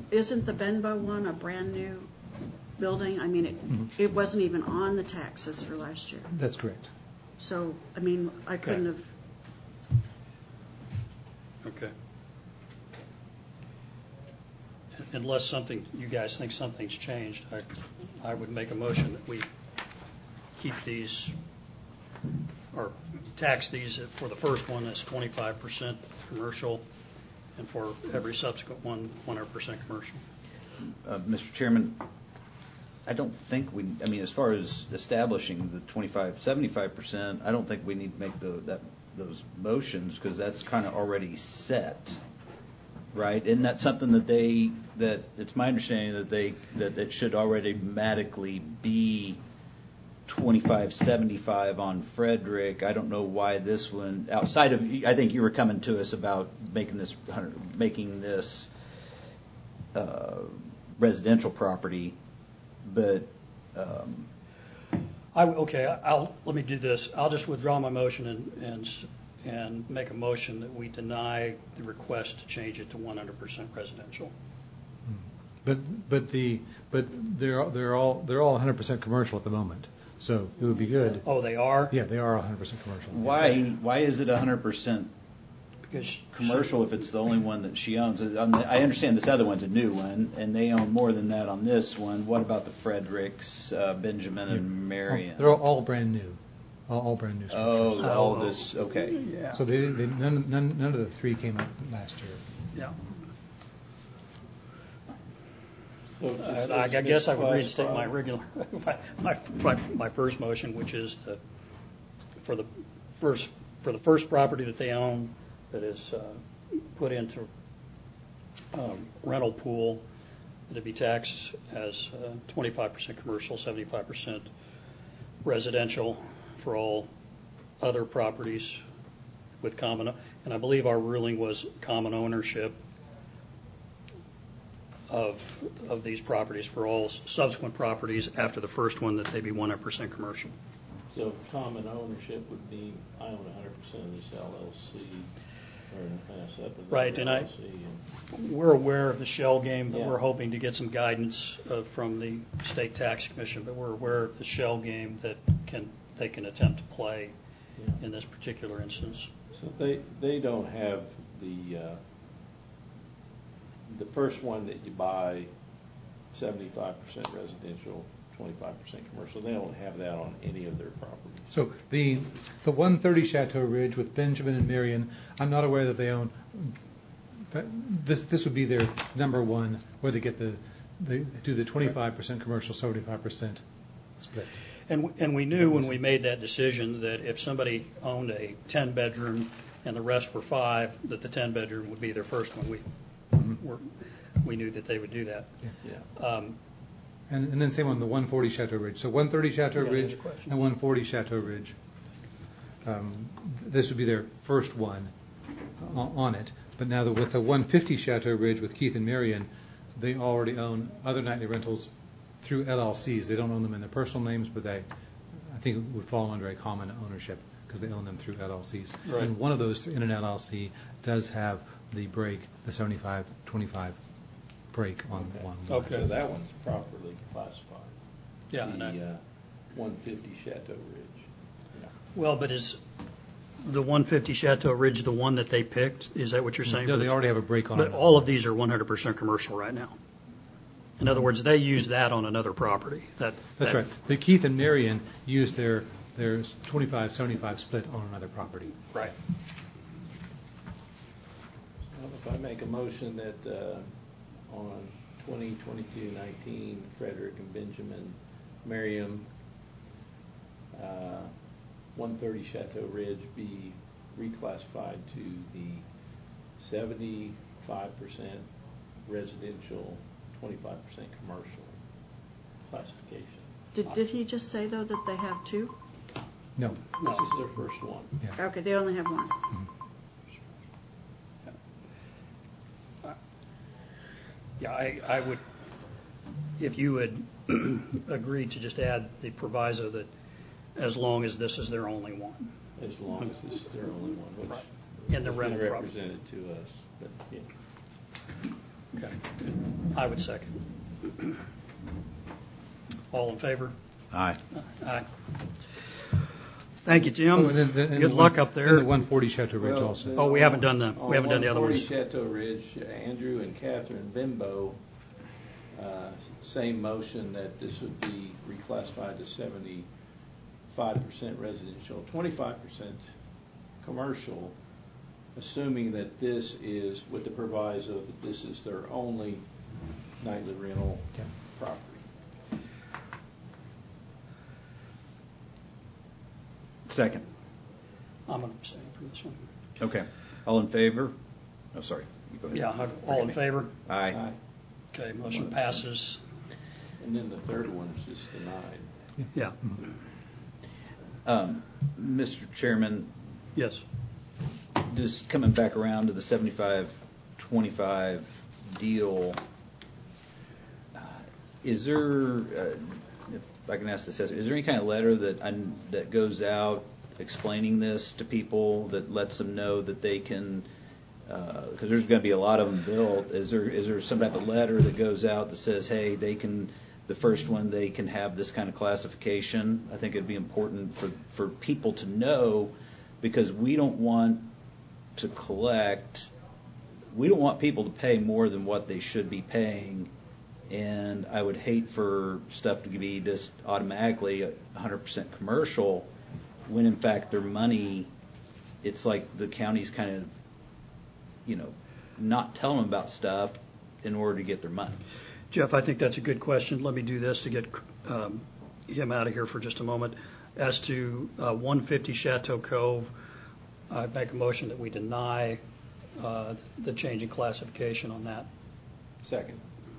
isn't the Benbow one a brand new building? I mean, it wasn't even on the taxes for last year. That's correct. So, I mean, I couldn't have. Okay. Unless you guys think something's changed, I would make a motion that we keep these, or tax these for the first one as 25% commercial, and for every subsequent one, 100% commercial. Mr. Chairman, I don't think I mean, as far as establishing the 75%, I don't think we need to make those motions, because that's kind of already set, right? Isn't that something that it's my understanding that it should automatically be 25-75 on Frederick. I don't know why this one, outside of, I think you were coming to us about making this residential property, but let me do this. I'll just withdraw my motion and make a motion that we deny the request to change it to 100% residential. But they're all 100% commercial at the moment, so it would be good. Oh, they are? Yeah, they are 100% commercial. Why is it 100% because commercial if it's the only one that she owns? I understand this other one's a new one, and they own more than that on this one. What about the Fredericks, Benjamin, and Marion? They're all brand new. All brand new structures. All this, okay. Yeah. So none of the three came up last year. Yeah. So I guess I would reinstate my regular, my first motion, which is for the first property that they own that is put into rental pool, to be taxed as 25% commercial, 75% residential for all other properties with common, and I believe our ruling was common ownership of these properties for all subsequent properties after the first one, that they be 100% commercial. So common ownership would be I own 100% of this LLC, or right, and we're aware of the shell game, but we're hoping to get some guidance from the state tax commission. But we're aware of the shell game that they can attempt to play in this particular instance. So they don't have the first one that you buy, 75% residential, 25% commercial. They don't have that on any of their properties. So the 130 Chateau Ridge with Benjamin and Marion, I'm not aware that they own. This would be their number one, where they get they do the 25% commercial, 75% split. And we knew when we made that decision that if somebody owned a 10-bedroom and the rest were 5, that the 10-bedroom would be their first one. We knew that they would do that. Yeah. And then same on the 140 Chateau Ridge. So 130 Chateau Ridge and 140 Chateau Ridge. This would be their first one on it. But now with the 150 Chateau Ridge with Keith and Marion, they already own other nightly rentals through LLCs. They don't own them in their personal names, but I think it would fall under a common ownership because they own them through LLCs. Right. And one of those in an LLC does have the break, the 75-25 break on one. Okay. So that one's properly classified. Yeah. The 150 Chateau Ridge. Yeah. Well, but is the 150 Chateau Ridge the one that they picked? Is that what you're saying? No, they already have a break on it. But all of these are 100% commercial right now. In other words, they used that on another property. That's right. The Keith and Marion used their 25-75 split on another property. Right. Well, if I make a motion that on 2022-19, Frederick and Benjamin, Merriam, 130 Chateau Ridge be reclassified to the 75% residential, 25% commercial classification. Did he just say, though, that they have 2? No. This is their first one. Yeah. Okay, they only have 1. Mm-hmm. Yeah, I would, if you would agree to just add the proviso that as long as this is their only one. As long as this is their only one, which in the rental represented to us. But, yeah. Okay. I would second. All in favor? Aye. Aye. Thank you, Jim. Oh, and then Good luck up there. And the 140 Chateau Ridge Well, also. Oh, we haven't done the other ones. Chateau Ridge, Andrew and Catherine Bimbo, same motion that this would be reclassified to 75% residential, 25% commercial, assuming that this is with the proviso that this is their only nightly rental property. Second. I'm going to abstain from this one. Okay. All in favor? Oh, sorry. You go ahead. Yeah, all in favor? Aye. Okay, motion passes. And then the third one is just denied. Yeah. Mr. Chairman, Yes. just coming back around to the 75-25 deal, is there, if I can ask this, is there any kind of letter that goes out explaining this to people that lets them know that they can, because there's going to be a lot of them built, is there some type of letter that goes out that says, hey, they can, the first one, they can have this kind of classification? I think it'd be important for people to know, because we don't want to collect, we don't want people to pay more than what they should be paying, and I would hate for stuff to be just automatically 100% commercial when in fact their money, it's like the county's kind of, not telling them about stuff in order to get their money. Jeff, I think that's a good question. Let me do this to get him out of here for just a moment. As to 150 Chateau Cove, I make a motion that we deny the change in classification on that. Second.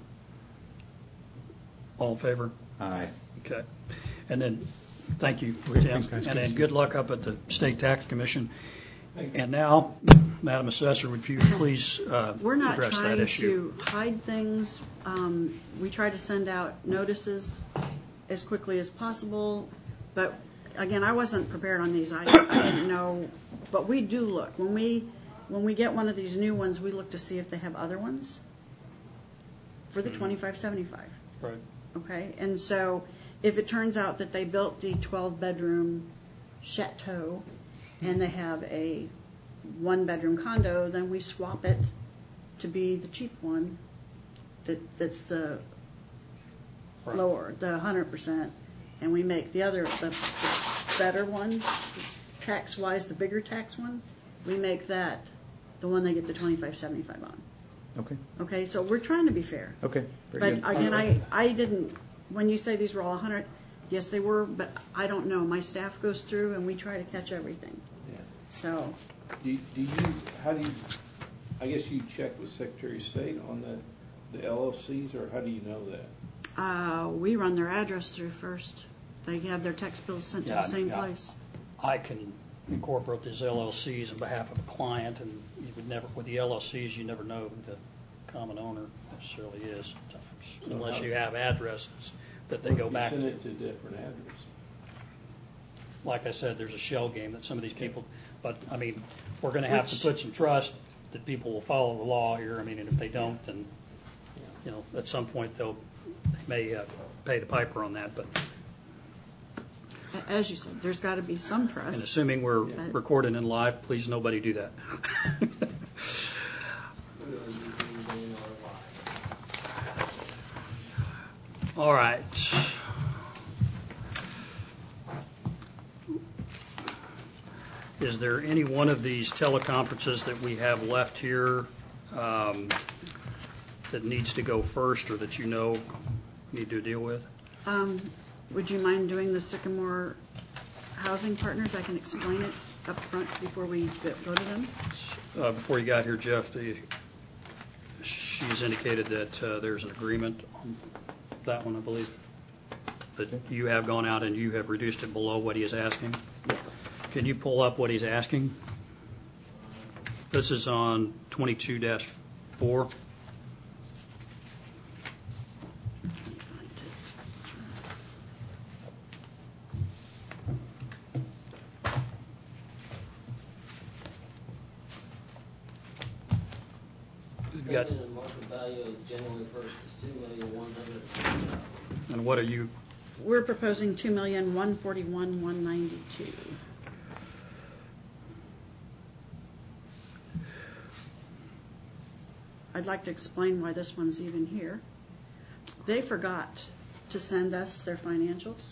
All in favor? Aye. Okay. And then, thank you, Okay, Tim. thanks, guys. And then good luck up at the State Tax Commission. Thanks. And now, Madam Assessor, would you please We're not address that trying issue? to hide things. We try to send out notices as quickly as possible. But again, I wasn't prepared on these. I didn't know. But we do look. When we get one of these new ones, we look to see if they have other ones for the 2575. Right. Okay? And so if it turns out that they built the 12-bedroom chateau and they have a 1-bedroom condo, then we swap it to be the cheap one that's the Right. lower, the 100%, and we make the other, the better one, tax-wise, the bigger tax one, we make that the one they get the 2575 on. Okay. Okay, so we're trying to be fair. Okay. Very But good. again, I didn't, when you say these were all 100, yes, they were, but I don't know. My staff goes through and we try to catch everything. Yeah. So, How do you, I guess you check with Secretary of State on the LLCs, or how do you know that? we run their address through first. They have their tax bills sent to the same place. I can incorporate these LLCs on behalf of a client, and you would never, with the LLCs, you never know who the common owner necessarily is, unless you have addresses that they go back You to. send it to a different address. Like I said, there's a shell game that some of these people, but I mean, we're going to have to put some trust that people will follow the law here. I mean, and if they don't, then, at some point they may pay the piper on that, but. As you said, there's got to be some And trust. assuming we're recording in live, please nobody do that. All right. Is there any one of these teleconferences that we have left here that needs to go first, or that need to deal with? Would you mind doing the Sycamore Housing Partners? I can explain it up front before we go to them. Before you got here, Jeff, she's indicated that there's an agreement on that one, I believe, that you have gone out and you have reduced it below what he is asking. Can you pull up what he's asking? This is on 22-4. you've got, Taken in market value of January 1st is $2,160,000. and what are you, We're proposing $2,141,192. I'd like to explain why this one's even here. They forgot to send us their financials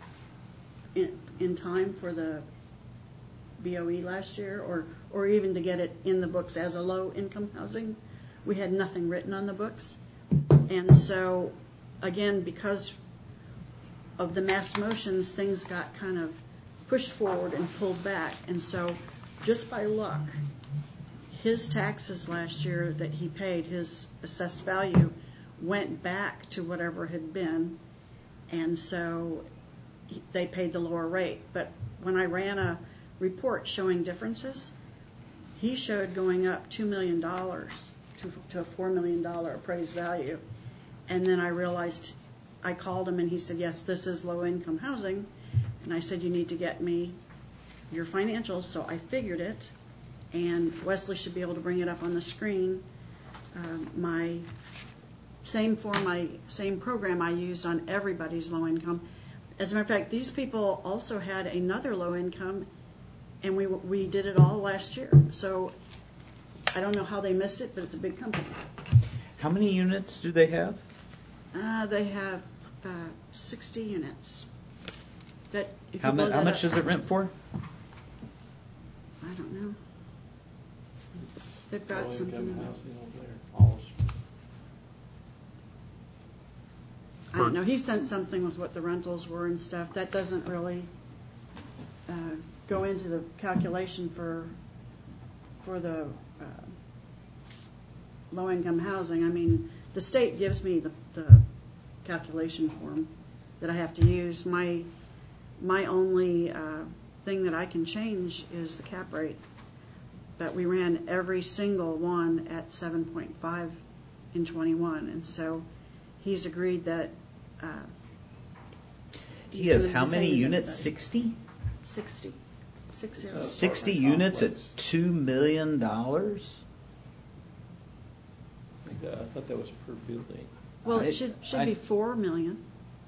in time for the BOE last year, or even to get it in the books as a low-income housing. We had nothing written on the books. And so, again, because of the mass motions, things got kind of pushed forward and pulled back. And so, just by luck, his taxes last year that he paid, his assessed value, went back to whatever had been. And so they paid the lower rate. But when I ran a report showing differences, he showed going up $2 million to a $4 million appraised value. And then I realized, I called him and he said, yes, this is low income housing. And I said, you need to get me your financials. So I figured it, and Wesley should be able to bring it up on the screen. My same program I used on everybody's low income. As a matter of fact, these people also had another low income, and we did it all last year. So I don't know how they missed it, but it's a big company. How many units do they have? They have 60 units. That if How you blow that much up- does it rent for? I don't know. It's They've got low-income something in there. housing over there. All I don't know. He sent something with what the rentals were and stuff. That doesn't really go into the calculation for the low-income housing. I mean, the state gives me the calculation form that I have to use. My only thing that I can change is the cap rate. But we ran every single one at 7.5 in 21, and so he's agreed that He has how many units? 60? 60. 60. 60 units at $2 million? I thought that was per building. Well, it should be 4 million.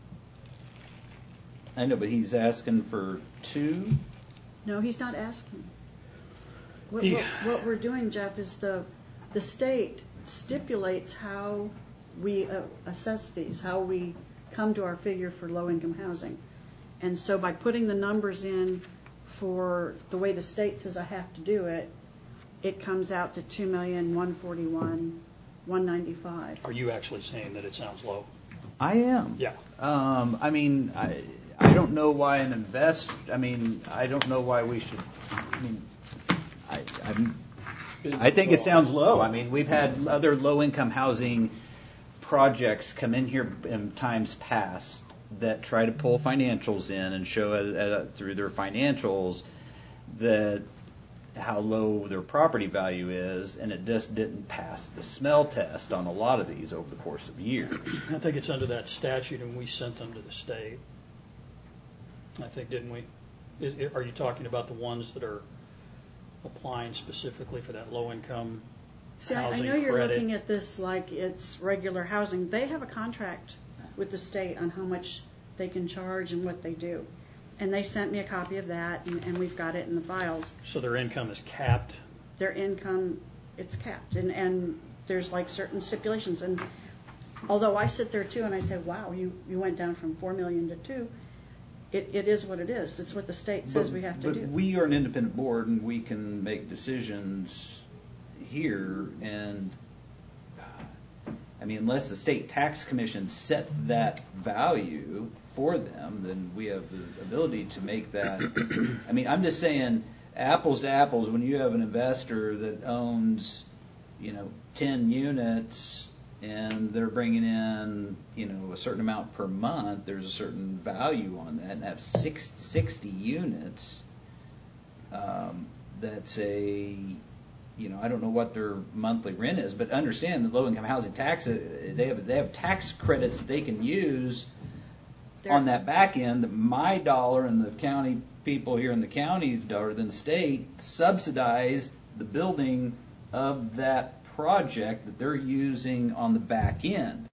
I know, but he's asking for 2? No, he's not asking. What we're doing, Jeff, is the state stipulates how we assess these, how we come to our figure for low-income housing. And so by putting the numbers in for the way the state says I have to do it, it comes out to $2,141,195. are you actually saying that it sounds low? I am. Yeah. I mean, I don't know why I don't know why we should. I think it sounds low. I mean, we've had other low-income housing projects come in here in times past that try to pull financials in and show through their financials that how low their property value is, and it just didn't pass the smell test on a lot of these over the course of years. I think it's under that statute, and we sent them to the state. I think, didn't we? Are you talking about the ones that are applying specifically for that low-income See, housing I know you're credit? looking at this like it's regular housing. They have a contract with the state on how much they can charge and what they do. And they sent me a copy of that, and we've got it in the files. So their income is capped? Their income, it's capped. And there's like certain stipulations. And although I sit there too and I say, wow, you went down from 4 million to 2, it is what it is. It's what the state says we have to do. But we are an independent board, and we can make decisions here. And I mean, unless the state tax commission set that value for them, then we have the ability to make that. I mean, I'm just saying, apples to apples, when you have an investor that owns, 10 units and they're bringing in, a certain amount per month, there's a certain value on that, and have 60 units, that's I don't know what their monthly rent is, but understand the low-income housing tax, they have tax credits that they can use on that back end. That my dollar and the county people here in the county's dollar, then the state subsidized the building of that project that they're using on the back end.